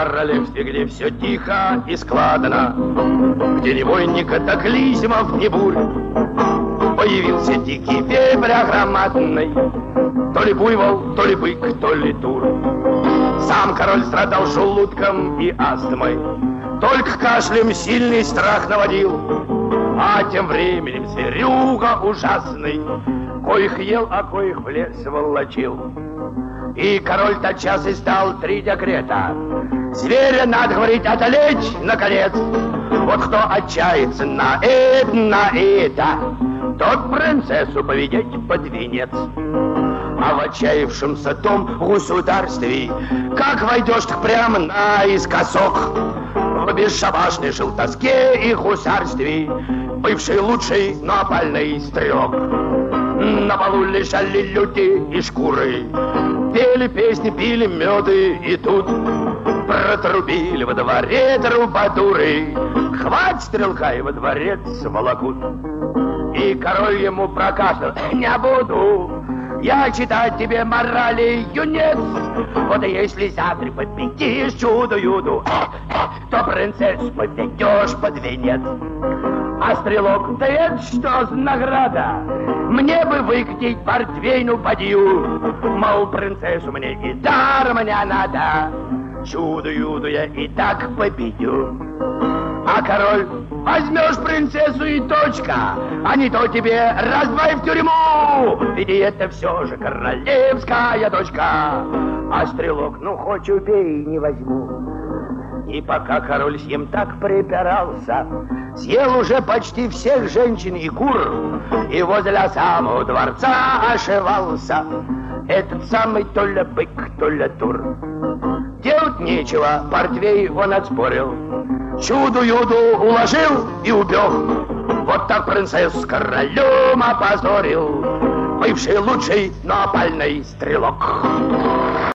королевстве, где все тихо и складно, где ни войн, ни катаклизмов, ни бурь, появился дикий вепрь громадный, то ли буйвол, то ли бык, то ли тур. Сам король страдал желудком и астмой, только кашлем сильный страх наводил. А тем временем зверюга ужасный, коих ел, а коих в лес волочил. И король тотчас издал 3 декрета: зверя надо, говорить, одолеть, наконец. Вот кто отчается на это, тот принцессу поведет под венец. А в отчаявшемся том государстве, как войдешь, так прямо наискосок, в бесшабашной желтоске и гусарстве, бывший лучший, но опальный стрелок. На полу лежали люди и шкуры, пели песни, пили меды, и тут протрубили во дворе трубадуры: хватит стрелка, и во дворец волокут. И король ему прокашлял: не буду я читать тебе морали, юнец. Вот если завтра победишь чудо-юду, то принцессу поведешь под венец. А стрелок: да это что за награда? Мне бы выкатить портвейну подью. Мол, принцессу мне и даром не надо, чудо-юду я и так победю. А король: возьмешь принцессу и точка, а не то тебе раз-два и в тюрьму, ведь это все же королевская дочка. А стрелок: ну хоть убей, не возьму. И пока король с ним так припирался, съел уже почти всех женщин и кур, и возле самого дворца ошивался этот самый то ли бык, то ли тур. Делать нечего, портвей он отспорил, чудо-юду уложил и убег. Вот так принцессу с королем опозорил бывший лучший, но опальный стрелок.